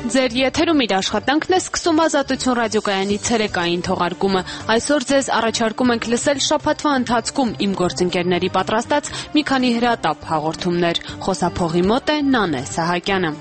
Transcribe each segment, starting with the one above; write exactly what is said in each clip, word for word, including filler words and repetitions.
Ձեր եթերում իր աշխատանքն է սկսում Ազատություն ռադիոկայանի ցերեկային թողարկումը։ Այսօր ձեզ առաջարկում ենք լսել շաբաթվա ընթացքում իմ գործընկերների պատրաստած մի քանի հրատապ հաղորդումներ։ Խոսափողի մոտ է Նանե Սահակյանը։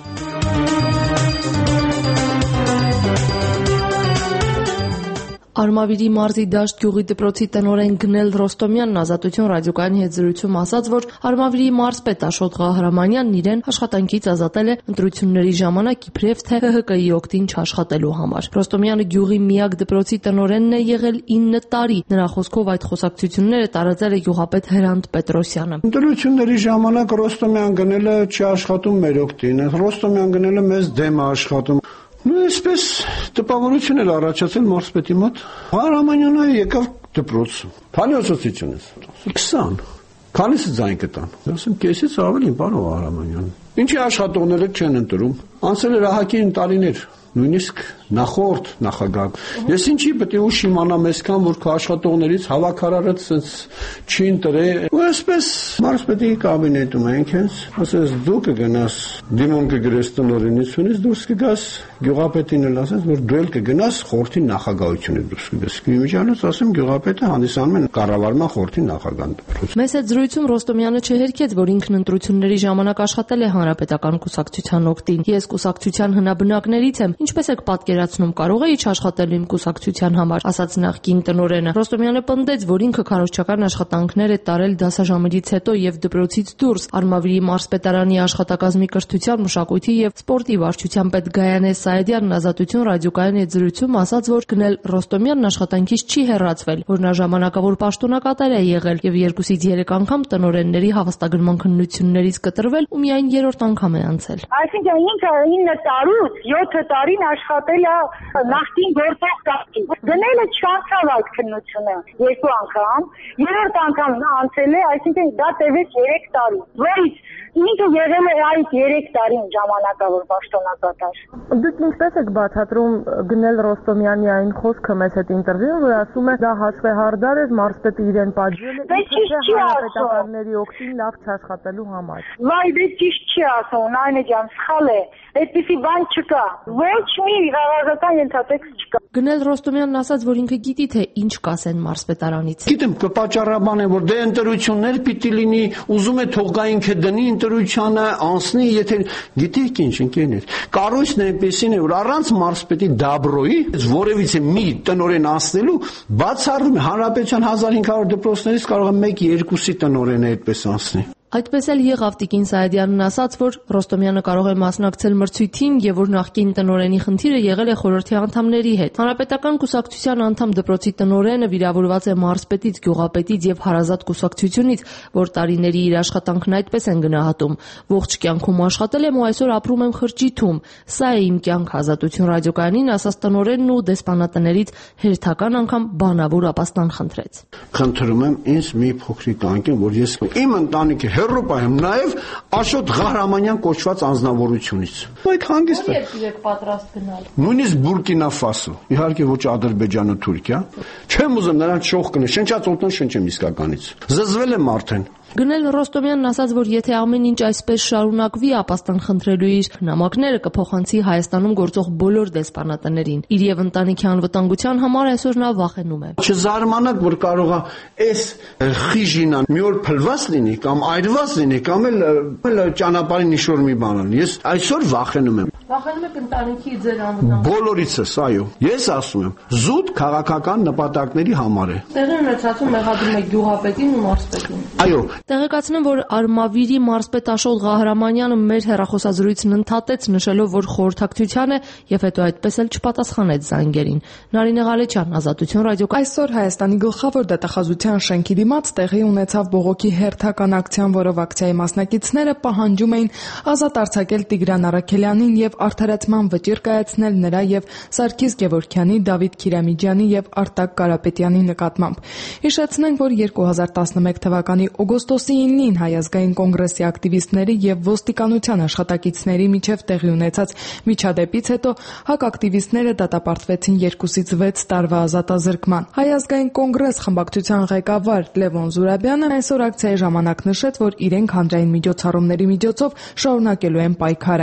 Արմավիրի մարզի Դաշտ գյուղի դպրոցի տնօրեն Գնել Ռոստոմյանն Ազատություն ռադիոկայանի հետ զրույցում ասաց, որ Արմավիրի մարզպետ Աշոտ Ղահրամանյանն իրեն աշխատանքից ազատել է ընտրությունների ժամանակ իբրև թե Հ Հ Կի օգտին չաշխատելու համար։ Ռոստոմյանը գյուղի միակ դպրոցի տնօրենն է եղել ինը տարի։ Նրա խոսքով այդ խոսակցությունները տարածել է գյուղապետ Հրանտ Պետրոսյանը։ Ընտրությունների ժամանակ Ռոստոմյան Գնելը չի աշխատում մեր օգտին, Ռոստոմյան Գնելը մեզ դեմ է աշխատում։ Ну, այսպես տպավորություն էլ առաջացել մարզպետի մոտ։ Ղահրամանյանը եկավ դպրոց։ Քանի ուսուցիչություն ես։ քսան։ Քանիսը ձայն կտան։ Ասեմ, կեսից ավելին, պարոն Ղահրամանյան։ Ինչի աշխատողները չեն ընտրում։ Անցել էր ահագին տարիներ, նույնիսկ նախորդ նախագահ։ Ես ինչի պետք է ուշ իմանամ այսքան, որ քո աշխատողներից հավաքարարը ցած չի ընտրել։ Ու այսպես մարզպետի կաբինետում ենք հենց, ասես դու կգնաս դիմոն կգրես տնօրենից, ունես դուրս կգաս գյուղապետին էլ ասես, որ դու էլ կգնաս խորհրդի նախագահությունը դուրս կգաս։ Իմիջիալից ասեմ գյուղապետը հանդիսանում են կառավարման խորհրդի նախագահան դպրոց։ Մեծ այդ զրույցում Ռոստոմյանը չհերքեց, որ ինքն ընտրությունների ժամանակ աշխատել է հանրապետական կուսակցության օգտին։ Ես կուսակցության հնաբնակներից եմ, ինչպես եք պատկերացնում, կարող էի չաշխատել իմ կուսակցության համար, ասաց նախկին տնօրենը։ Ռոստոմյանը պնդեց, որ ինքը քարոզչական աշխատանքներ է տարել դասաժամերից հետո եւ դպրոցից դուրս։ Արմավիրի մարզպետարանի աշխատակազմի կրթության, մշակույթի եւ սպորտի վարչության պետ Գայանե Սայեդյանն Ազատություն ռադիոկայանի հետ զրույցում ասաց, որ Գնել Ռոստոմյանն աշխատանքից չի հեռացվել, որ նա ժամանակավոր պաշտոնակատար է եղել եւ երկուսից երեք անգամ տնօրենների հավաստագրման քննություններից կտրվել ու միայն երրորդ անգամ է անցել։ Այսինքն ինքը ինը տարուց յոթ տարին աշխատել է նախկին գործող կազմի։ Գնելը չանցավ այդ քննությունը երկու անգամ, երրորդ անգամ անցել է, այսինքն դա տևեց երեք տարի, որից ինքը եղել է այդ երեք տարին ժամանակավոր պաշտոնակատար։ Դուք ինչպես եք բացատրում Գնել Ռոստոմյանի այն խոսքը մեծ հետ ինտերվյուում, որ ասում է դա հաշվեհարդար էր, մարզպետը իրեն պատժել է հանրապետականների օգտին լավ չաշխատելու համար։ Վայ, դե ճիշտ չի ասում, Նայնե ջան, սխալ է։ Այդպիսի բան չկա։ Ոչ մի գաղափարական ենթատեքստ չկա։ Գնել Ռոստոմյանն ասաց, որ ինքը գիտի թե ինչ կասեն մարզպետարանից։ Գիտեմ, կպաճառաբան է, որ դե ընտրություններ պիտի լինի, ուզում է թող գա ինքը դնի ընտրությանը, անցնի, եթե գիտեք ինչ ընկերներ։ Կառույցն այնպեսին է, որ առանց մարզպետի դաբրոյի որևիցե մի տնօրեն անցնելու բացառում հանրապետության հազար հինգ հարյուր դպրոցներից կարող է մեկ երկուսի տնօրենը այդպես անցնի։ Այդպես էլ եղավ Տիկին Սայեդյանն ասաց, որ Ռոստոմյանը կարող է մասնակցել մրցույթին եւ որ նախկին տնօրենի խնդիրը եղել է խորհրդի անդամների հետ։ Հանրապետական կուսակցության անդամ դպրոցի տնօրենը վիրավորված է մարզպետից, գյուղապետից եւ հարազատ կուսակցությունից, որ տարիների իր աշխատանքն այդպես են գնահատում։ Ողջ կյանքում աշխատել եմ ու այսօր ապրում եմ Խրճիթում։ Սա է իմ կյանքը, Ազատություն ռադիոկայանին ասաց տնօրենն ու դեսպանատներից հերթական անգամ բանավոր ապաստան խնդրեց։ Խնդրում եմ ինձ մի փոքրիկ անկեն, որ ես իմ ընտանիքը Եվրոպայում նաև Աշոտ Ղահրամանյան կոչված անձնավորությունից։ Այդ հանգիստ է։ Ո՞ր եք պատրաստ գնալ։ Նույնիսկ Բուրկինա Ֆասո, իհարկե ոչ Ադրբեջան ու Թուրքիա։ Չեմ ուզում նրանց շող կնի, շնչած օդն շնչեմ իսկականից։ Զզվել եմ արդեն։ Գնել Ռոստոմյանն ասաց, որ եթե ամեն ինչ այսպես շարունակվի, ապաստան խնդրելու իր նամակները կփոխանցի Հայաստանում գործող բոլոր դեսպանատներին։ Իր եւ ընտանիքի անվտանգության համար այսօր նա վախենում է։ Չզարմանաք, որ կարող է այս խիժինան մի օր փլված լինի կամ այրված լինի կամ էլ ճանապարհին ինչ-որ մի բան լինի։ Ես այսօր վախենում եմ։ Վախենում եք ընտանիքի ձեր անվտանգության։ Բոլորիցս, այո։ Ես ասում եմ, զուտ քաղաքական նպատակների համար է։ Տեղի ունեցածում մեղադրում եք գյուղապետին ու մարզպետին։ Այո։ Տեղեկացնեմ, որ Արմավիրի մարզպետ Աշոտ Ղահրամանյանը մեր հեռախոսազրույցն ընդհատեց, նշելով, որ խորհրդակցության է եւ հետո այդպես էլ չպատասխանեց զանգերին։ Նարինե Ղալեչյան, Ազատություն ռադիո։ Այսօր Հայաստանի գլխավոր դատախազության շենքի դիմաց տեղի ունեցավ բողոքի հերթական ակցիան, որով ակցիայի մասնակիցները պահանջում էին ազատ արձակել Տիգրան Առաքելյանին եւ արդարացման վճիռ կայացնել նրա եւ Սարգիս Գևորգյանի, Դավիթ Քիրամիջյանի եւ Արտակ Կարապետյանի նկատմամբ։ Հիշեցնենք, որ երկու հազար տասնմեկ թվականի օգոստոսի իննին Հայ ազգային կոնգրեսի ակտիվիստների եւ ոստիկանության աշխատակիցների միջև տեղի ունեցած միջադեպից հետո ՀԱԿ ակտիվիստները դատապարտվեցին երկուսից վեց տարվա ազատազրկման։ Հայ ազգային կոնգրես խմբակցության ղեկավար Լևոն Զուրաբյանը այսօր ակցիայի ժամանակ նշեց, որ իրենք հանրային միջոցառումների միջոցով շարունակելու են պայքարը։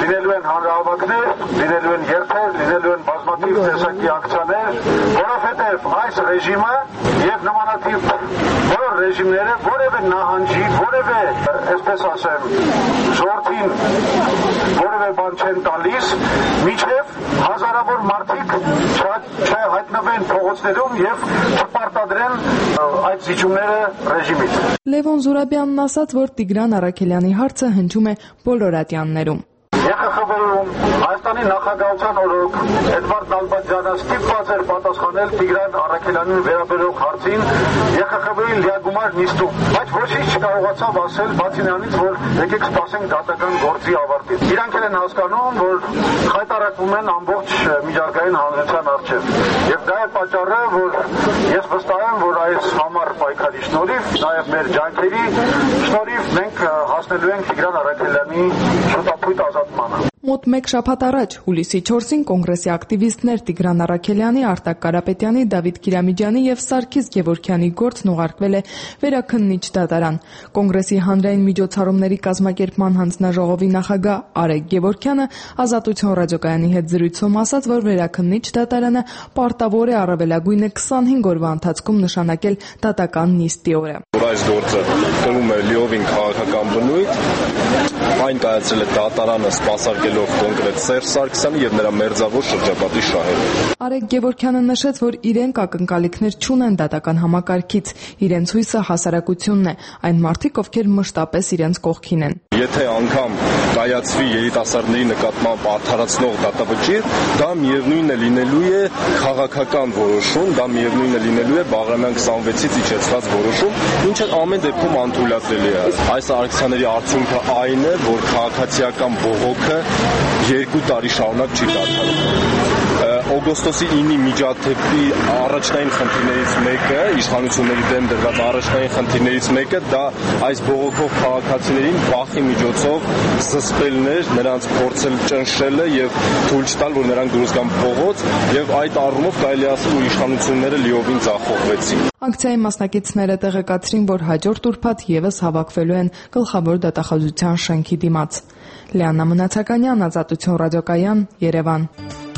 լինելու են հանրահավաքներ, լինելու են երթեր, լինելու են բազմաթիվ տեսակի ակցիաներ, որովհետև այս ռեժիմը եւ նմանատիպ բոլոր ռեժիմները որևէ նահանջի, որևէ, այսպես ասեմ, ժողովրդին որևէ բան չեն տալիս, մինչև հազարավոր մարդիկ չհայտնվեն փողոցներում եւ չպարտադրեն այդ զիջումները ռեժիմից։ Լևոն Զուրաբյանն ասաց, որ Տիգրան Առաքելյանի հարցը հնչում է բոլոր ատյաններում։ ԵԽԽՎ-ում Հայաստանի նախագահության օրոք Էդվարդ Նալբանդյանը ստիպված էր պատասխանել Տիգրան Առաքելյանին վերաբերող հարցին ԵԽԽՎ-ի լիագումար նիստում, բայց ոչինչ չկարողացավ ասել, բացի նրանից, որ եկեք սպասենք դատական գործի ավարտին։ Իրանք էլ են հասկանում, որ խայտարակվում են ամբողջ միջազգային հանրության առջև։ Եվ դա է պատճառը, որ ես վստահ եմ, որ այս համառ պայքարի շնորհիվ, նաև մեր ջանքերի շնորհիվ մենք հասնելու ենք Տիգրան Առաքելյանի շուտապույտ ազատմանը։ Մոտ մեկ շաբաթ առաջ, հուլիսի չորսին կոնգրեսի ակտիվիստներ Տիգրան Առաքելյանի, Արտակ Կարապետյանի, Դավիթ Կիրամիջյանի եւ Սարգիս Գևորգյանի գործն ուղարկվել է վերաքննիչ դատարան։ Կոնգրեսի հանրային միջոցառումների կազմակերպման հանձնաժողովի նախագահ Արեգ Գևորգյանը Ազատություն ռադիոկայանի հետ զրույցում ասաց, որ վերաքննիչ դատարանը պարտավոր է առավելագույնը քսանհինգ օրվա ընթացքում նշանակել դատական նիստի օրը։ Այս գործը կրում է լիովին քաղաքական բնույթ, այն կայացրել է դատարանը սպասարկելով կոնկրետ Սերժ Սարգսյանը եւ նրա մերձավոր շրջապատի շահերը։ Արեգ Գևորգյանը նշեց, որ իրենք ակնկալիքներ չունեն դատական համակարգից, իրենց հույսը հասարակությունն է, այն մարդիկ, ովքեր մշտապես իրենց կողքին են։ Եթե անգամ կայացվի երիտասարդների նկատմամբ արդարացնող դատավճիռ, դա միևնույնն է լինելու է քաղաքական որոշում, դա միևնույնն է լինելու է Բաղրամյան քսանվեցից իջեցված որոշում, ինչը ամեն դեպքում անթույլատրելի է։ Այս ակցիաների արդյունքը այն է, որ քաղաքացիական բողոքը երկու տարի շարունակ չի դադարում։ Օգոստոսի ինի միջադեպի առաջնային խնդիրներից մեկը, իշխանությունների դեմ դրված առաջնային խնդիրներից մեկը դա այս բողոքող քաղաքացիներին վախի միջոցով զսպելն էր, նրանց փորձել ճնշելը եւ թույլ չտալ, որ նրանք դուրս գան փողոց, եւ այդ առումով կարելի ասել, որ իշխանությունները լիովին ձախողվեցին։ Ակցիայի մասնակիցները տեղեկացրին, որ հաջորդ ուրբաթ եւս հավաքվելու են գլխավոր դատախազության շենքի դիմաց։ Լիաննա Մնացականյան, Ազատություն ռադիոկայան, Երևան։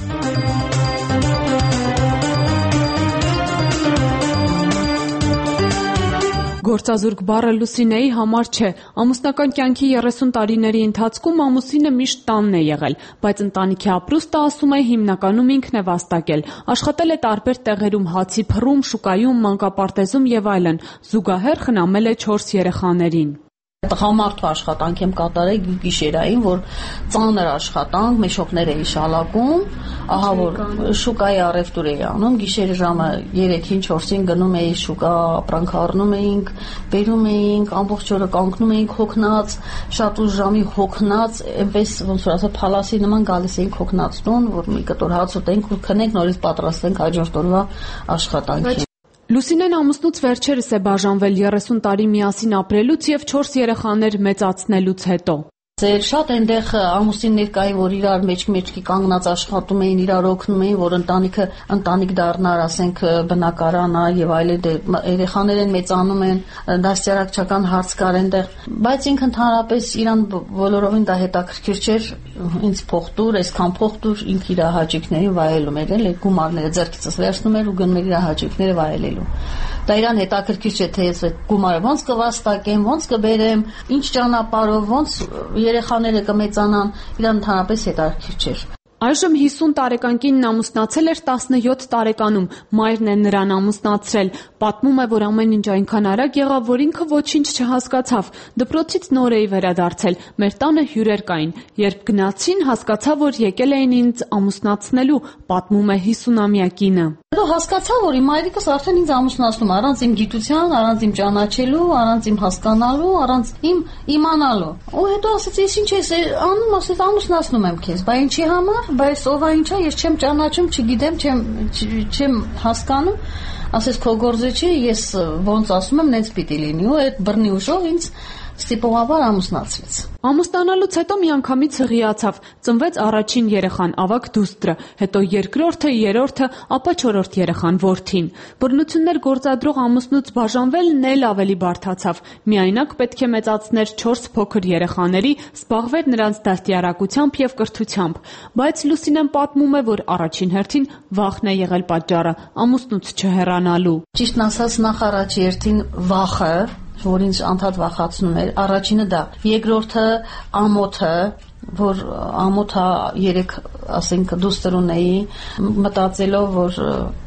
Գործազուրկ բառը Լուսինեի համար չէ։ Ամուսնական կյանքի երեսուն տարիների ընթացքում ամուսինը միշտ տանն է եղել, բայց ընտանիքի ապրուստը, ասում է, հիմնականում ինքն է վաստակել։ Աշխատել է տարբեր տեղերում՝ հացի փռում, շուկայում, մանկապարտեզում եւ այլն։ Զուգահեռ խնամել է չորս երեխաներին։ Տղամարդու աշխատանք եմ կատարել գիշերային, որ ծանր աշխատանք, մեշոկներ էի շալակում, ահա որ շուկայի առևտուր էի անում, գիշերը ժամը երեքին չորսին գնում էի շուկա, ապրանք առնում էինք, բերում էինք, ամբողջ օրը կանգնում էինք հոգնած, շատ ուշ ժամի հոգնած, այնպես ոնց որ ասա փալասի նման գալիս էինք հոգնած տուն, որ մի կտոր հաց ուտենք ու քնենք, նորից պատրաստենք հաջորդ օրվա աշխատանքին։ Լուսինեն ամուսնուց վերջերս է բաժանվել երեսուն տարի միասին ապրելուց եւ չորս երեխաներ մեծացնելուց հետո։ Ձեր շատ այնտեղ ամուսիններ կային, որ իրար մեջք-մեջքի կանգնած աշխատում էին, իրար օգնում էին, որ ընտանիքը ընտանիք դառնար, ասենք բնակարանա եւ այլն, երեխաներ են մեծանում են, դաստիարակչական հարց կար այնտեղ, բայց ինքը ընդհանրապես իրան բոլորովին դա հետաքրքիր չէր, ինձ փող տուր, այսքան փող տուր, ինքը իր հաճիկներին վայելում էր, էլ գումարները ձեռքիցս վերցնում էր ու գնում էր իր հաճիկները վայելելու։ Դա իրան հետաքրքիր չէ, թե ես այդ գումարը ոնց կվաստակեմ, ոնց կբերեմ, ինչ ճանապարհով, ոնց երեխաները կմեծանան, իրան ընդհանրապես հետաքրքիր չէր։ Այժմ հիսուն տարեկան կինն ամուսնացել էր տասնյոթ տարեկանում, մայրն է նրան ամուսնացրել, պատմում է, որ ամեն ինչ այնքան արագ եղավ, որ ինքը ոչինչ չհասկացավ, դպրոցից նոր էի վերադարձել, մեր տանը հյուրեր կային, երբ գնացին հասկացա, որ եկել էին ինձ ամուսնացնելու, պատմում է հիսունամյա կինը։ Հետո հասկացա, որ իմ մայրիկս արդեն ինձ ամուսնացնում, առանց իմ գիտության, առանց իմ ճանաչելու, առանց իմ հասկանալու, առանց իմ իմանալու։ Ու հետո ասեց, ես ինչ ես անում, ասեց ամուսնացնում եմ քեզ, բայց ինչի համար, բայց ովա ինչա, ես չեմ ճանաչում, չգիտեմ, չեմ չեմ հասկանում, ասես քո գործը չի, ես ոնց ասում եմ, նենց պիտի լինի, ու այդ բռնի ուժով ինձ ստիպողաբար ամուսնացրեց։ Ամուսնանալուց հետո միանգամից հղիացավ, ծնվեց առաջին երեխան, ավագ դուստրը, հետո երկրորդը, երրորդը, ապա չորրորդ երեխան, որդին։ Բռնություններ գործադրող ամուսնուց բաժանվելն էլ ավելի բարդացավ։ Միայնակ պետք է մեծացներ չորս փոքր երեխաների, զբաղվեր նրանց դաստիարակությամբ եւ կրթությամբ։ Բայց Լուսինեն պատմում է, որ առաջին հերթին վախն է եղել պատճառը, ամուսնուց չհեռանալու։ Ճիշտն ասած, նախ առաջ երթին վախը, որ ինձ անդադ վախացնում էր, առաջինը դա, երկրորդը ամոթը, որ ամոթը երեք, ասենք, դուստր ունեի, մտածելով, որ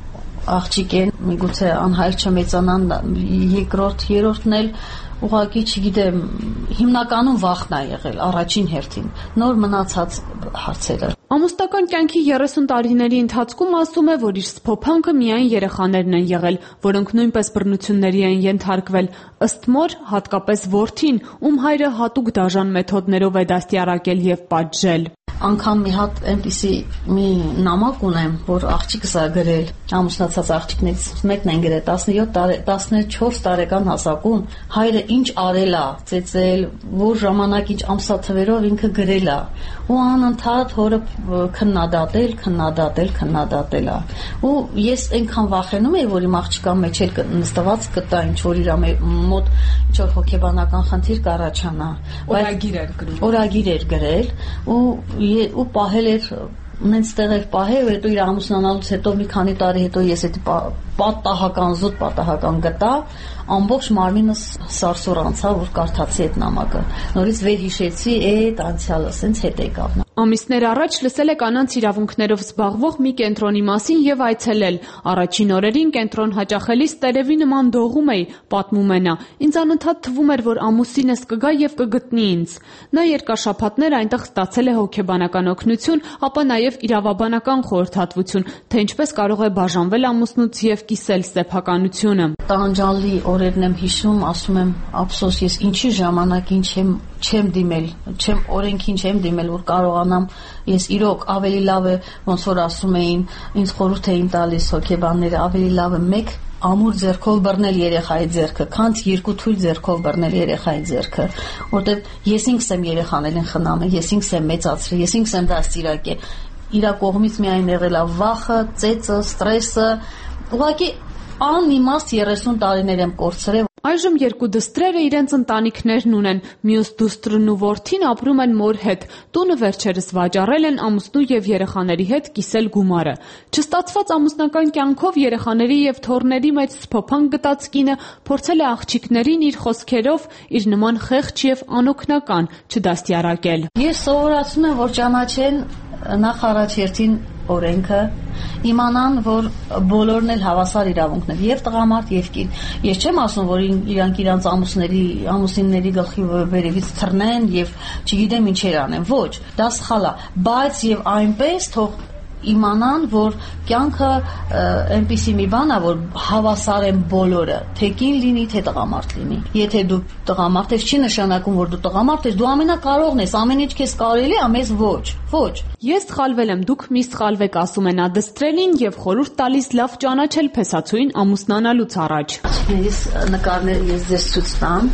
աղջիկ են, միգուցե անհայտ չմեծանան, երկրորդ, երրորդն էլ ուղղակի չգիտեմ, հիմնականում վախն է եղել առաջին հերթին, նոր մնացած հարցերը։ Ամուսնական կյանքի երեսուն տարիների ընթացքում ասում է, որ իր սփոփանքը միայն երեխաներն են եղել, որոնք նույնպես բռնությունների են ենթարկվել, ըստ մոր, հատկապես որդին, ում հայրը հատուկ դաժան մեթոդներով է դաստիարակել եւ պատժել։ Անգամ մի հատ այնպիսի մի նամակ ունեմ, որ աղջիկս է գրել, ամուսնացած աղջիկներից մեկն են գրել տասնյոթ տարի, տասնչորս տարեկան հասակում, հայրը ինչ արել է, ծեծել, որ ժամանակ ինչ ամսաթվերով ինքը գրել է, ու անընդհատ հորը քննադատել, քննադատել, քննադատել է։ Ու ես այնքան վախենում էի, որ իմ աղջկան մեջ էլ նստված կտա ինչ որ իր մոտ ինչ որ հոգեբանական խնդիր կառաջանա։ Օրագիր էր գրել։ Օրագիր էր գրել ու ու պահել էր նենց տեղ էր պահել, հետո իր ամուսնանալուց հետո մի քանի տարի հետո ես այդ պատահական զուտ պատահական գտա, ամբողջ մարմինս սարսուռ անցա, որ կարդացի այդ նամակը։ Նորից վերհիշեցի այդ անցյալը, սենց հետ եկավ։ Ամիսներ առաջ լսել է կանանց իրավունքներով զբաղվող մի կենտրոնի մասին եւ այցելել։ Առաջին օրերին կենտրոն հաճախելիս տերևի նման դողում էի, պատմում է նա։ Ինձ անընդհատ թվում էր, որ ամուսինս կգա եւ կգտնի ինձ։ Նա երկար շաբաթներ այնտեղ ստացել է հոգեբանական օգնություն, ապա նաեւ իրավաբանական խորհրդատվություն, թե ինչպես կարող է բաժանվել ամուսնուց եւ կիսել սեփականությունը։ Տանջալի օրերն եմ հիշում, ասում եմ, ափսոս, ես ինչի ժամանակին չեմ չեմ դիմել, չեմ օրենքին չեմ դիմել, որ կարողանամ ես իրոք ավելի լավ է, ոնց որ ասում էին, ինձ խորհուրդ էին տալիս հոգեբանները, ավելի լավ է մեկ ամուր ձեռքով բռնել երեխայի ձեռքը, քան երկու թույլ ձեռքով բռնել երեխայի ձեռքը, որտեղ ես ինքս եմ երեխաներին խնամել, ես ինքս եմ մեծացրել, ես ինքս եմ դաստիարակել, իր կողմից միայն եղել է վախը, ծեծը, ստրեսը, ուղղակի անիմաստ երեսուն տարիներ եմ կորցրել։ Այժմ երկու դստրերը իրենց ընտանիքներն ունեն, մյուս դուստրն ու որդին ապրում են մոր հետ, տունը վերջերս վաճառել են ամուսնու եւ երեխաների հետ կիսել գումարը։ Չստացված ամուսնական կյանքով երեխաների եւ թոռների մեջ սփոփանք գտած կինը փորձել է աղջիկներին իր խոսքերով իր նման խեղճ եւ անօգնական չդաստիարակել։ Ես սովորացնում եմ, որ ճանաչեն նախ առաջ երթին օրենքը, իմանան, որ բոլորն էլ հավասար իրավունքներ, եւ տղամարդ, եւ կին։ Ես չեմ ասում, որ իրանք իրանց ամուսների, ամուսինների գլխի վերևից թռնեն եւ չգիտեմ ինչեր անեն։ Ոչ, դա սխալ է, բայց եւ այնպես թող իմանան, որ կյանքը այնպիսի մի բան է, որ հավասար են բոլորը, թե կին լինի, թե տղամարդ լինի։ Եթե դու տղամարդ ես, չի նշանակում, որ դու տղամարդ ես, դու ամենակարողն ես, ամեն ինչ քեզ կարելի է, մեզ ոչ, ոչ։ Ես սխալվել եմ, դուք մի սխալվեք, ասում է նա դստրելին եւ խորհուրդ տալիս լավ ճանաչել փեսացուին ամուսնանալուց առաջ։ Ես նկարները ես ձեզ ցույց տամ։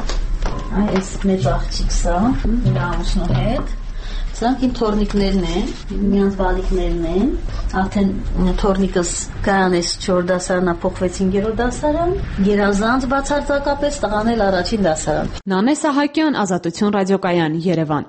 Այս մեծ աղջիկս է, իր ամուսնու հետ։ Սրանք իմ թորնիկներն են, միանց բալիկներն են, արդեն թորնիկս կայանես չոր դասարանա փոխվեց հինգերորդ դասարան, գերազանց բացարձակապես տղան էլ առաջին դասարան։ Նանե Սահակյան, Ազատություն ռադիոկայան, Երևան։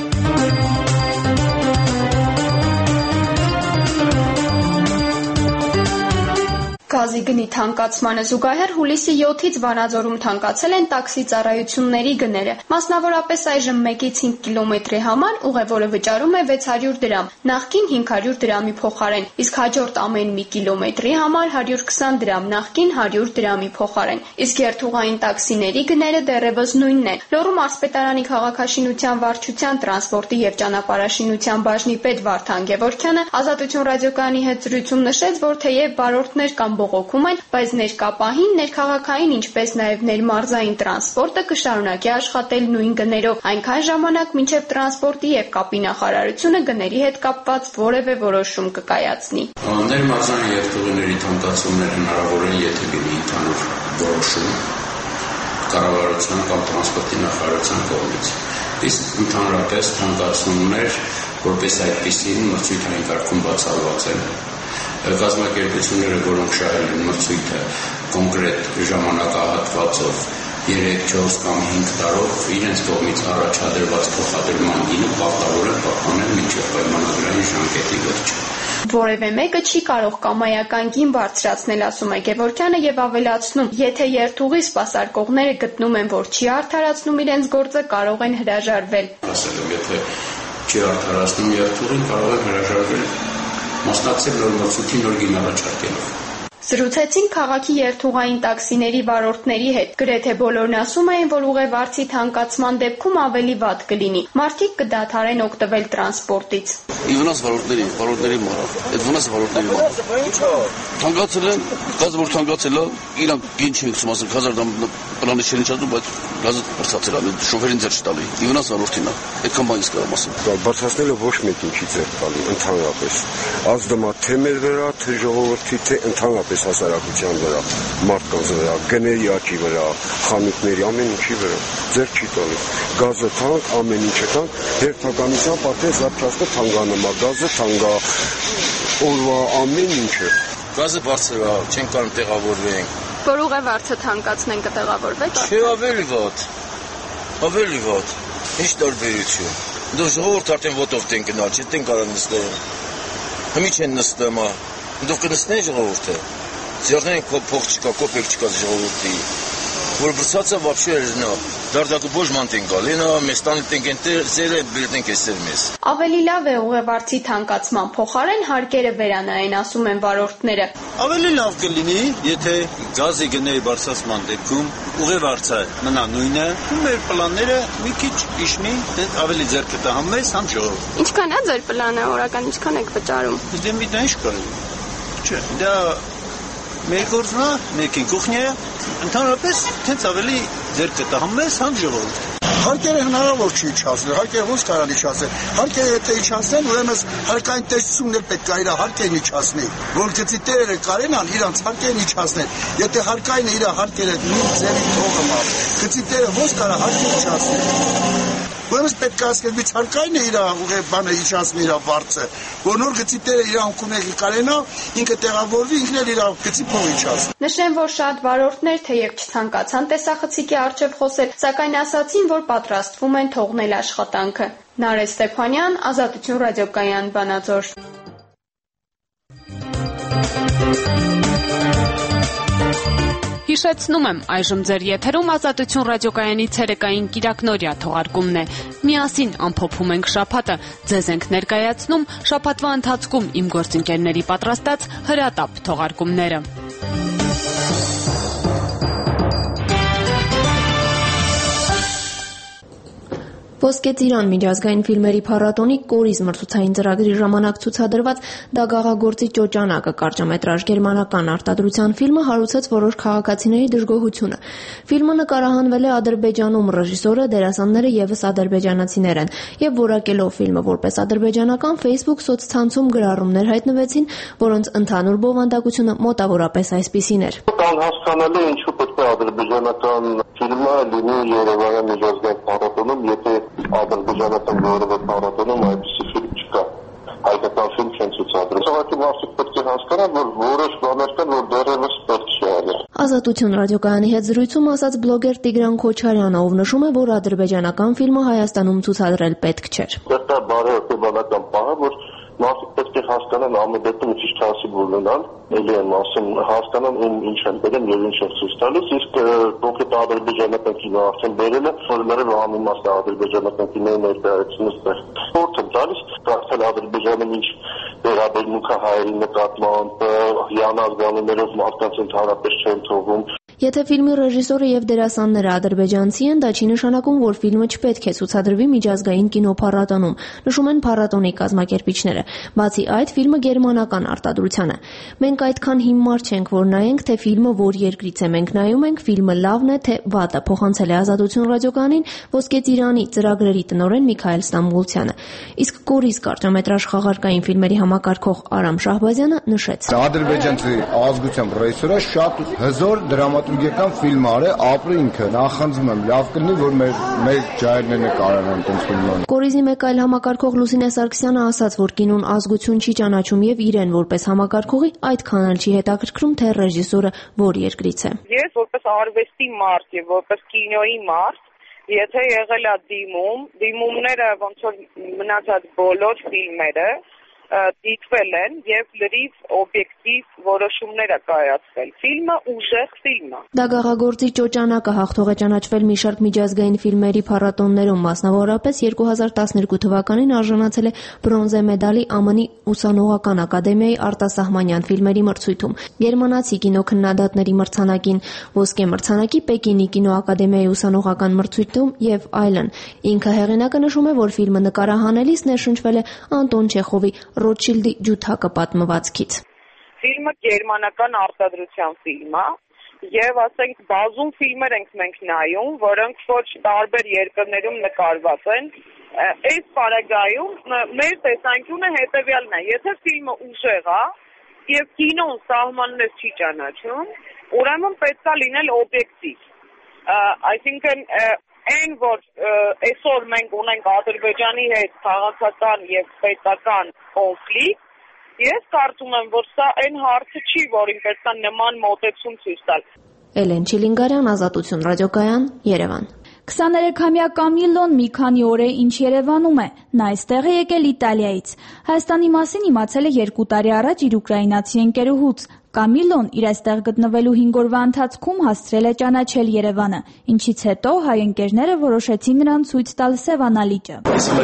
Գազի գնի թանկացմանը զուգահեռ հուլիսի յոթից Վանաձորում թանկացել են տաքսի ծառայությունների գները։ Մասնավորապես այժմ մեկից հինգ կիլոմետրի համար ուղևորը վճարում է վեց հարյուր դրամ, նախկին հինգ հարյուր դրամի փոխարեն, իսկ հաջորդ ամեն մի կիլոմետրի համար հարյուր քսան դրամ, նախկին հարյուր դրամի փոխարեն։ Իսկ երթուղային տաքսիների գները դեռևս նույնն են։ Լոռու մարզպետարանի քաղաքաշինության վարչության տրանսպորտի եւ ճանապարհաշինության բաժնի պետ Վարդան Գևորգյանը Ազատություն ռադիոկայանի հետ զրույցում նշեց, որ թեև բարորդներ կամ բողոքում են, բայց ներկա պահին ներքաղաքային ինչպես նաև ներմարզային տրանսպորտը կշարունակի աշխատել նույն գներով, այնքան ժամանակ մինչև տրանսպորտի եւ կապի նախարարությունը գների հետ կապված որևէ որոշում կկայացնի։ Ներմարզային երթուղիների թանկացումներ հնարավոր են, եթե լինի ընդհանուր որոշում, կառավարության կամ տրանսպորտի նախարարության կողմից։ Իսկ ընդհանրապես թանկացումներ, որպես այդպիսին մրցույթային կարգում բացառված են։ Կազմակերպությունները, որոնք շահել են մրցույթը կոնկրետ ժամանակահատվածով երեք, չորս կամ հինգ տարով իրենց կողմից առաջադրված փոխադրման գինը պարտավոր են պահպանել մինչև պայմանագրային ժամկետի վերջը։ Որևէ մեկը չի կարող կամայական գին բարձրացնել, ասում է Գևորգյանը եւ ավելացնում. եթե երթուղի սպասարկողները գտնում են, որ չի արդարացնում իրենց գործը, կարող են հրաժարվել։ Ասելով, եթե չի արդարացնում երթուղին, կարող են հրաժարվել մասնակցել նոր մրցույթի նոր գին առաջարկելով։ Զրուցեցին քաղաքի երթուղային տաքսիների վարորդների հետ։ Գրեթե բոլորն ասում էին, որ ուղևորցի թանկացման դեպքում ավելի վատ կլինի։ Մարդիկ կդադարեն օգտվել տրանսպորտից։ Իվնաս վարորդների, վարորդների մարավ, այդ վնաս վարորդների մարավ։ Թանկացել են, գազը որ թանկացել է, իրանք գին չեն գցում, ասենք հազար պլանը չեն իջածում, բայց գազը բարձրացել է, շոֆերին ձեռ չտալի։ Իվնաս վարորդին է, այդքան բան իսկ կարող ասեմ։ Բարձրացնելը ոչ մեկին չի ձեռ տալի, ընդհանրապես։ Ազդմա թե մեր վրա, թե ժողովրդի, թե ընդհանրապես հասարակության վրա, մարդկանց վրա, գների աճի վրա, խանութների, ամեն ինչի վրա, ձեռ չի տալի։ Գազը թանկ, ամեն ինչը թանկ, հերթականությամբ արդեն զարգացած թանգանում է, գազը թանկ է, օրվա ամեն ինչը։ Գազը բարձր է, չեն կարող տեղավորվենք։ Որ ուղևորցը թանկացնեն կտեղավորվեք։ Չէ, ավելի վատ։ Ավելի վատ։ Ինչ տարբերություն։ Դու ժողովուրդ արդեն ոտով տեն գնալ, չեն կարող նստել։ Հիմի չեն նստում, դու կնստեն ժողովուրդը։ Ձեռնեն փող չկա, կոպեկ չկա ժողովրդի։ Որ բրցածը вообще նա դարձակու ոչ մանտեն գալ, նա մեզ տանի տենկենտեր զերը բերտեն կեսեր մեզ։ Ավելի լավ է ուղևորցի թանկացման փոխարեն հարկերը վերանային, ասում են վարորդները։ Ավելի լավ կլինի, եթե գազի գների բարձրացման դեպքում ուղևորցը մնա նույնը, ու մեր պլանները մի քիչ իշմի, ավելի ձեռք կտահան մեզ, համ ժողովուրդ։ Ինչքան է ձեր պլանը, օրական ինչքան եք վճարում։ Դե մի դա ինչ կարելի։ Չէ, դա մեր գործն է, մեկին կուխնյա է, ընդհանրապես թենց ավելի ձեռք կտահան մեզ, համ ժողովուրդ։ Հարկերը հնարավոր չի իջացնել, հարկերը ոնց կարող իջացնել։ Հարկերը եթե իջացնեն, ուրեմն հարկային տեսությունն էլ պետք է իր հարկերն իջացնի, որ գծիտերերը կարենան իրանց հարկերն իջացնել։ Եթե հարկային իր հարկերը նույն ձևի թողը մա, գծիտերը ոնց կարող հարկեր իջացնել։ Ուրեմն պետք է ասել, որ հարկային է իր ուղղ բանը իջացնի իր վարձը, որ նոր գծիտերը իր անկումները կարենա, ինքը տեղավորվի, ինքն էլ իր գծի փող իջացնի։ Նշեմ, որ շատ վարորդներ թեև չցանկացան տեսախցիկի առջև խոսել, սակայն ասացին, որ պատրաստվում են թողնել աշխատանքը։ Նարէ Ստեփանյան, Ազատություն ռադիոկայան, Վանաձոր։ Հիշեցնում եմ, այժմ ձեր եթերում Ազատություն ռադիոկայանի ցերեկային կիրակնօրյա թողարկումն է։ Միասին ամփոփում ենք շաբաթը, ձեզ ենք ներկայացնում շաբաթվա ընթացքում իմ գործընկերների պատրաստած հրատապ թողարկումները։ Ոսկե ծիրան միջազգային ֆիլմերի փառատոնի կորիզ մրցութային ծրագրի ժամանակ ցուցադրված «Դագաղագործի ճոճանակը» կարճամետրաժ գերմանական արտադրության ֆիլմը հարուցեց որոշ քաղաքացիների դժգոհությունը։ Ֆիլմը նկարահանվել է Ադրբեջանում, ռեժիսորը, դերասանները ևս ադրբեջանացիներ են, եւ որակելով ֆիլմը որպես ադրբեջանական, Facebook սոցցանցում գրառումներ հայտնվեցին, որոնց ընդհանուր բովանդակությունը մոտավորապես այսպիսին էր։ Անհասկանալի է ինչու պետք է ադրբեջանական ֆիլմը լինի Երևանի միջազգային փառատոնում, եթե ադրբեջանական որևէ փառատոնում այդպիսի ֆիլմ չկա։ Հայկական ֆիլմ չեն ցուցադրում։ Ուղղակի մարդիկ պետք է հասկանան, որ որոշ բաներ կան, որ դեռևս պետք չի անել։ Ազատություն ռադիոկայանի հետ զրույցում ասաց բլոգեր Տիգրան Քոչարյանը, ով նշում է, որ ադրբեջանական ֆիլմը Հայաստանում ցուցադրել պետք չէր։ Դա բարեհոգեբանական բան է, որ մարդիկ պետք է հասկանան ամենտեղում ճիշտ հասի ունենան, ելի եմ ասում, հասկանան ում ինչ են բերում եւ ինչ են ցույց տալիս, իսկ կոնկրետ ադրբեջանական կինո արդեն բերելը, որը համիմաստ ադրբեջանական կինոյի ներկայացումից է։ Որտե տալիս, կարծել Ադրբեջանում ինչ վերաբերմունք է հայերի նկատմամբ, հիանազգանումներով մարդկանց ընդհանրապես չեն թողում։ Եթե ֆիլմի ռեժիսորը եւ դերասանները ադրբեջանցի են, դա չի նշանակում, որ ֆիլմը չպետք է ցուցադրվի միջազգային կինոփառատոնում, նշում են փառատոնի կազմակերպիչները։ Բացի այդ, ֆիլմը գերմանական արտադրության է։ Մենք այդքան հիմար չենք, որ նայենք, թե ֆիլմը որ երկրից է, մենք նայում ենք ֆիլմը լավն է, թե վատը, փոխանցել է Ազատություն ռադիոկայանին Ոսկե ծիրանի ծրագրերի տնօրեն Միքայել Ստամբուլցյանը։ Իսկ կորիզ կարճամետրաժ խաղարկային ֆիլմերի համակարգող Արամ Շահբազյանը նշեց. Ադրբեջանցի ազգությամբ ռեժիսորը շատ հզոր դրամա դրամատուրգիական ֆիլմ արե, ապրի ինքը, նախանձում եմ, լավ կլինի, որ մեր մեր ջայրներն կարողանան այդպես ֆիլմներ։ Կորիզի մեկ այլ համակարգող Լուսինե Սարգսյանը ասաց, որ կինոն ազգություն չի ճանաչում եւ իրեն որպես համակարգողի այդքան էլ չի հետաքրքրում, թե ռեժիսորը որ երկրից է։ Ես որպես արվեստի մարդ եւ որպես կինոյի մարդ, եթե եղել է դիմում, դիմումները ոնց որ մնացած բոլոր ֆիլմերը դիտվել են եւ լրիվ օբյեկտիվ որոշումներ է կայացվել։ Ֆիլմը ուժեղ ֆիլմ է։ Դագաղագործի ճոճանակը հաղթող է ճանաչվել մի շարք միջազգային ֆիլմերի փառատոներում, մասնավորապես երկու հազար տասներկու թվականին արժանացել է բրոնզե մեդալի ԱՄՆ-ի ուսանողական ակադեմիայի արտասահմանյան ֆիլմերի մրցույթում, գերմանացի կինոքննադատների մրցանակին, ոսկե մրցանակի Պեկինի կինոակադեմիայի ուսանողական մրցույթում եւ այլն։ Ինքը հեղինակը նշում է, որ ֆիլմը նկարահանելիս ներշնչվել է Անտոն Չեխովի Ռոթշիլդի ջութակը պատմվածքից։ Ֆիլմը գերմանական արտադրության ֆիլմ է եւ ասենք բազում ֆիլմեր ենք մենք նայում, որոնք ոչ տարբեր երկրներում նկարված են։ Այս պարագայում մեր տեսանկյունը հետեւյալն է. եթե ֆիլմը ուժեղ է եւ կինոն սահմաններ չի ճանաչում, ուրեմն պետք է լինել օբյեկտիվ։ Այսինքն այն որ այսօր մենք ունենք Ադրբեջանի հետ քաղաքական եւ պետական կոնֆլիկտ, ես կարծում եմ, որ սա այն հարցը չի, որին պետք է նման մոտեցում ցույց տալ։ Էլեն Չիլինգարյան, Ազատություն ռադիոկայան, Երևան։ քսաներեքամյա Կամիլոն մի քանի օր է ինչ Երևանում է։ Նա այստեղ է եկել Իտալիայից։ Հայաստանի մասին իմացել է երկու տարի առաջ իր ուկրաինացի ընկերուհուց։ Կամիլոն իր այստեղ գտնվելու հինգ օրվա ընթացքում հասցրել է ճանաչել Երևանը, ինչից հետո հայ ընկերները որոշեցին նրան ցույց տալ Սևանա լիճը։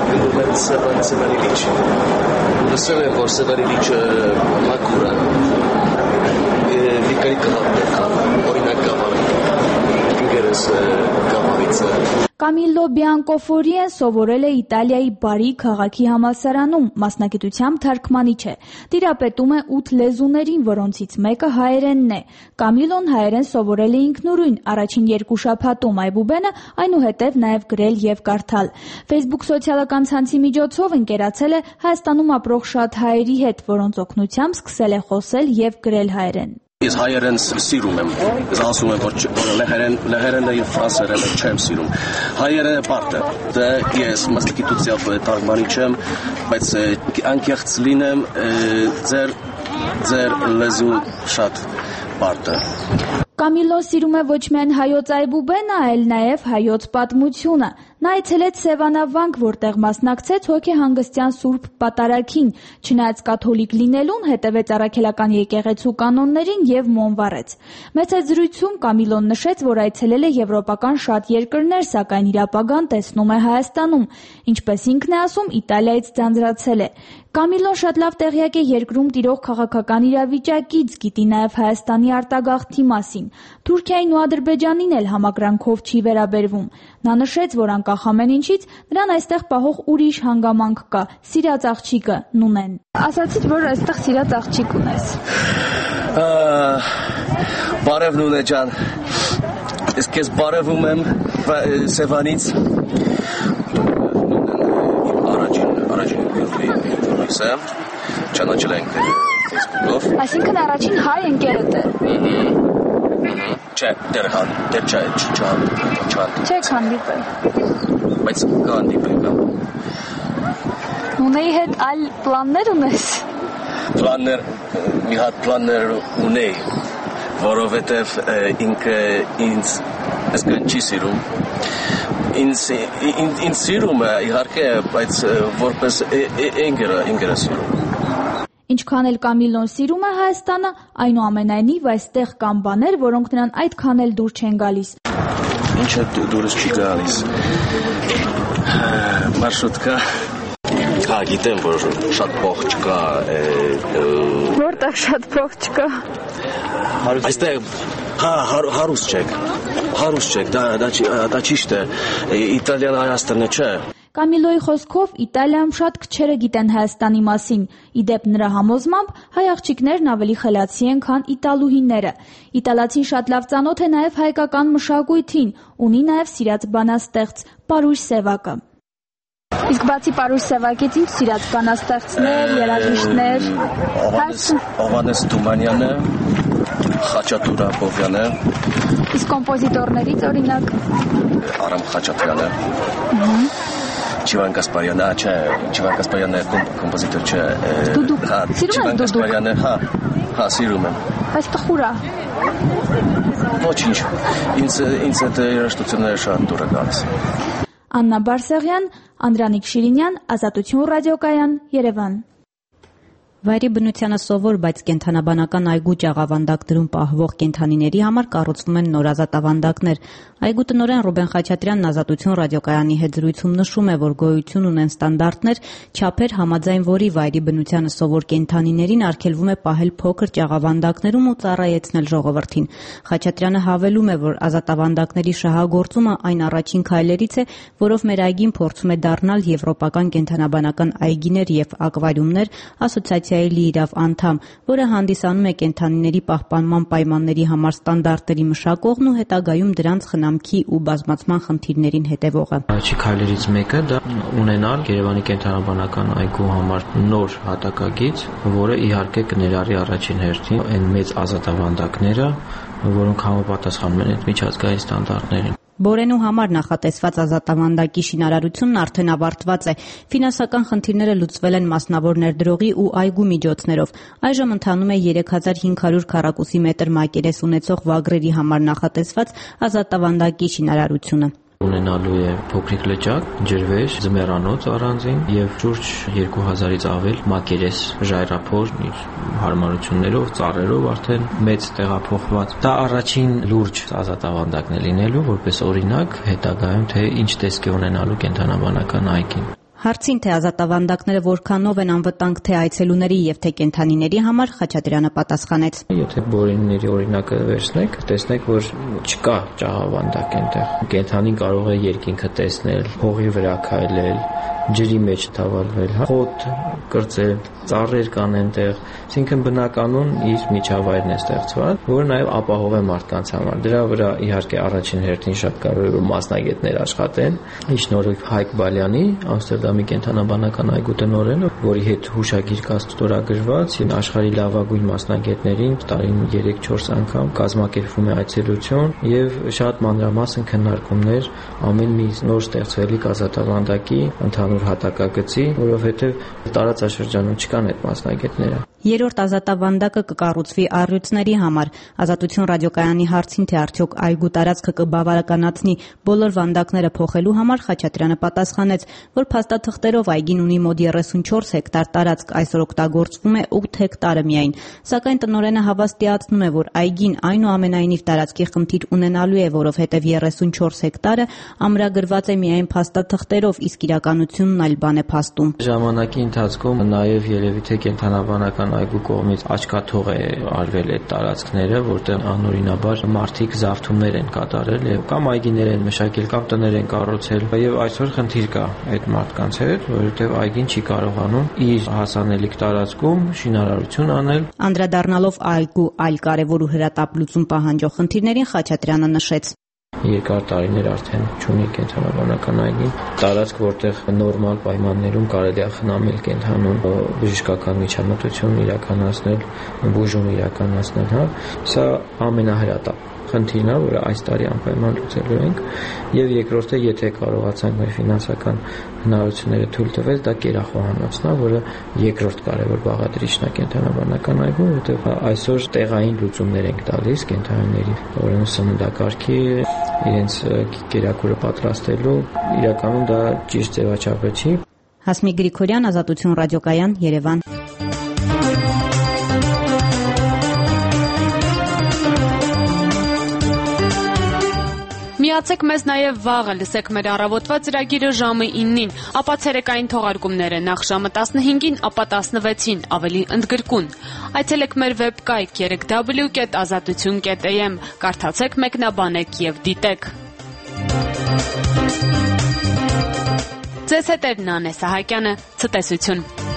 Լսել եմ, որ Սևանի լիճը մաքուր է։ Վիկարի կլապներ կան, օրինակ գավառը, ինգերս գավառից է։ Կամիլո Բիանկոֆորիեն սովորել է Իտալիայի Բարի քաղաքի համալսարանում, մասնագիտությամբ թարգմանիչ է։ Տիրապետում է ութ լեզուներին, որոնցից մեկը հայերենն է։ Կամիլոն հայերեն սովորել է ինքնուրույն, առաջին երկու շաբաթում այբուբենը, այնուհետև նաև գրել եւ կարդալ։ Facebook սոցիալական ցանցի միջոցով ընկերացել է Հայաստանում ապրող շատ հայերի հետ, որոնց օգնությամբ սկսել է խոսել եւ գրել հայերեն։ Ես հայերեն սիրում եմ, ես ասում եմ, որ լեհերեն, լեհերենը եւ ֆրանսերենը չեմ սիրում։ Հայերենը բարդ է, դե ես մասնագիտությամբ թարգմանիչ եմ, բայց անկեղծ լինեմ, ձեր ձեր լեզու շատ բարդ է։ Կամիլոն սիրում է ոչ միայն հայոց այբուբենը, այլ նաև հայոց պատմությունը։ Նա այցելեց Սևանա վանք, որտեղ մասնակցեց հոգեհանգստյան Սուրբ Պատարագին, չնայած կաթոլիկ լինելուն հետևեց առաքելական եկեղեցու կանոններին եւ մոմ վառեց։ Մեծ զրույցում Կամիլոն նշեց, որ այցելել է եվրոպական շատ երկրներ, սակայն իր ապագան տեսնում է Հայաստանում, ինչպես ինքն է ասում, Իտալիայից ձանձրացել է։ Կամիլոն շատ լավ տեղյակ է երկրում տիրող քաղաքական իրավիճակից, գիտի նաև Հայաստանի արտագաղթի մասին։ Թուրքիային ու Ադրբեջանին էլ համակրանքով չի վերաբերվում։ Նա նշեց, որ անկախ ամեն ինչից նրան այստեղ պահող ուրիշ հանգամանք կա՝ սիրած աղջիկը՝ Նունեն։ Ասացիք, որ այստեղ սիրած աղջիկ ունես։ Բարև Նունե ջան։ Ես քեզ բարևում եմ Սևանից։ Առաջին գյուղի եմ, ճանաչել ենք Facebook-ով։ Այսինքն առաջին հայ ընկերդ է։ Չէ, դեռ հան, դեռ չէ, չհան։ Չեք հանդիպել։ Բայց կհանդիպենք։ Նունեի հետ այլ պլաններ ունես։ Պլաններ, մի հատ պլաններ ունեի, որովհետև ինքը ինձ այսքան չի սիրում։ Ինձ սիրում է, իհարկե, բայց որպես ընկերը սիրում։ Ինչքան էլ Կամիլոն սիրում է Հայաստանը, այնուամենայնիվ այստեղ կան բաներ, որոնք նրան այդքան էլ դուր չեն գալիս։ Ինչը դուրս չի գալիս։ Մարշրուտկա։ Հա, գիտեմ, որ շատ փող չկա։ Որտեղ շատ փող չկա։ Այստեղ հա հարուստ չեք։ Հարուստ չեք, դա դա ճիշտ է։ Իտալիան Հայաստանը չէ։ Կամիլոյի խոսքով Իտալիայում շատ քչերը գիտեն Հայաստանի մասին։ Իդեպ նրա համոզմամբ հայ աղջիկներն ավելի խելացի են, քան իտալուհիները։ Իտալացին շատ լավ ծանոթ է նաև հայկական մշակույթին, ունի նաև սիրած բանաստեղծ Պարույր Սևակը։ Իսկ բացի Պարույր Սևակից ինչ սիրած բանաստեղծներ, երաժիշտներ։ Հովհաննես Թումանյանը, Խաչատուր Աբովյանը, Իսկ կոմպոզիտորներից օրինակ Արամ Խաչատրյանը։ Չիվան Կասպարյանը, չէ, Չիվան Կասպարյանը կոմպոզիտոր չէ։ Դուդուկ։ Սիրում ես դուդուկ։ Հա, հա, սիրում եմ։ Բայց տխուր է։ Ոչինչ։ Ինձ ինձ այդ երաժշտությունները շատ դուր է գալիս։ Աննա Բարսեղյան, Անդրանիկ Շիրինյան, Ազատություն ռադիոկայան, Երևան։ Վայրի բնությանը սովոր, բայց կենդանաբանական այգու ճաղավանդակներում պահվող կենդանիների համար կառուցվում են նոր ազատավանդակներ։ Այգու տնօրեն Ռուբեն Խաչատրյանն Ազատություն ռադիոկայանի հետ զրույցում նշում է, որ գոյություն ունեն ստանդարտներ, չափեր, համաձայն որի վայրի բնությանը սովոր կենդանիներին արգելվում է պահել փոքր ճաղավանդակներում ու ծառայեցնել ժողովրդին։ Խաչատրյանը հավելում է, որ ազատավանդակների շահագործումը այն առաջին քայլերից է, որով մեր այգին փորձում է դառնալ եվրոպական կենդանաբանական այգիներ եւ ակվարիումներ ասոցիացիայի լիիրավ անդամ, որը հանդիսանում է կենդանիների պահպանման պայմանների համար ստանդարտների մշակողն ու հետագայում դրանց խնամքի ու բազմացման խնդիրներին հետևողը։ Առաջի քայլերից մեկը դա ունենալ Երևանի կենդանաբանական այգու համար նոր հատակագիծ, որը իհարկե կներառի առաջին հերթին այն մեծ ազատավանդակները, որոնք համապատասխանում են այդ միջազգային ստանդարտներին։ Բորենու համար նախատեսված ազատավանդակի շինարարությունն արդեն ավարտված է։ Ֆինանսական խնդիրները լուծվել են մասնավոր ներդրողի ու այգու միջոցներով։ Այժմ ընթանում է երեք հազար հինգ հարյուր քառակուսի մետր մակերես ունեցող վագրերի համար նախատեսված ազատավանդակի շինարարությունը։ Ունենալու է փոքրիկ լճակ, ջրվեժ, ձմեռանոց առանձին եւ շուրջ երկու հազարից ավել մակերես ժայռափոր իր հարմարություններով, ծառերով արդեն մեծ տեղափոխված։ Դա առաջին լուրջ ազատավանդակն է լինելու, որպես օրինակ հետագայում թե ինչ տեսք է ունենալու կենդանաբանական այգին։ Հարցին, թե ազատավանդակները որքանով են անվտանգ թե այցելուների եւ թե կենդանիների համար, Խաչատրյանը պատասխանեց. Եթե Բորենների օրինակը վերցնեք, տեսնեք, որ չկա ճաղավանդակ այնտեղ։ Կենդանին կարող է երկինքը տեսնել, հողի վրա քայլել, ջրի մեջ թավալվել, խոտ կրծել, ծառեր կան այնտեղ, այսինքն բնականon իր միջավայրն է ստեղծված, որը նաև ապահով է մարդկանց համար։ Դրա վրա իհարկե առաջին հերթին շատ կարևոր է որ մասնագետներ աշխատեն։ Շնորհիվ Հայկ Բալյանի, Ամստերդամի կենդանաբանական այգու տնօրենը, որի հետ հուշագիր կա ստորագրված, աշխարհի լավագույն մասնագետներին տարին երեք չորս անգամ կազմակերպվում է այցելություն եւ շատ մանրամասն քննարկումներ ամեն մի նոր ստեղծվելիք ազատավանդակի ընդհանուր հատակագծի, որովհետեւ տարածաշրջանում չկան այդ մասնագետները։ Երրորդ ազատավանդակը կկառուցվի առյուծների համար։ Ազատություն ռադիոկայանի հարցին, թե արդյոք այգու տարածքը կբավականացնի բոլոր վանդակները փոխելու համար, Խաչատրյանը պատասխանեց, որ փաստաթղթերով այգին ունի մոտ երեսունչորս հեկտար տարածք, այսօր օգտագործվում է ութ հեկտարը միայն։ Սակայն տնօրենը հավաստիացնում է, որ այգին այնուամենայնիվ տարածքի խնդիր ունենալու է, որովհետև երեսունչորս հեկտարը ամրագրված է միայն փաստաթղթերով, իսկ իրականությունն այլ բան է փաստում։ Ժամանակի ընթացքում նաև երևի թե կենդանաբանական այգու կողմից աչքաթող է արվել այդ տարածքները, որտեղ անօրինաբար մարդիկ զարթումներ են կատարել եւ կամ այգիներ են մշակել, կամ տներ են կառուցել, եւ այսօր խնդիր կա այդ մարդկանց հետ, որովհետեւ այգին չի կարողանում իր հասանելիք տարածքում շինարարություն անել։ Անդրադառնալով այգու այլ կարևոր ու հրատապ լուծում պահանջող խնդիրներին, Խաչատրյանը նշեց. Երկար տարիներ արդեն չունի կենդանաբանական այգին տարածք, որտեղ նորմալ պայմաններում կարելի է խնամել կենդանուն, բժշկական միջամտություն իրականացնել, բուժում իրականացնել, հա, սա ամենահրատապ խնդիրն է, որը այս տարի անպայման լուծելու ենք, եւ երկրորդը, եթե կարողացանք մեր ֆինանսական հնարավորությունները թույլ տվել, դա կերախոհանոցն է, որը երկրորդ կարևոր բաղադրիչն է կենդանաբանական այգու, որտեղ այսօր տեղային լուծումներ ենք տալիս կենդանիների, ուրեմն սննդակարգի, իրենց կերակուրը պատրաստելու, իրականում դա ճիշտ ձևաչափը չի։ Հասմիկ Գրիգորյան, Ազատություն ռադիոկայան, Երևան։ Միացեք մեզ նաև վաղը, լսեք մեր առավոտվա ծրագիրը ժամը իննին, ապա ցերեկային թողարկումները նախ ժամը տասնհինգին, ապա տասնվեցին, ավելի ընդգրկուն։ Այցելեք մեր վեբկայք երեք w կետ ազատություն կետ a m, կարդացեք, մեկնաբանեք եւ դիտեք։ Ձեզ հետ է Նանե Սահակյանը, ցտեսություն։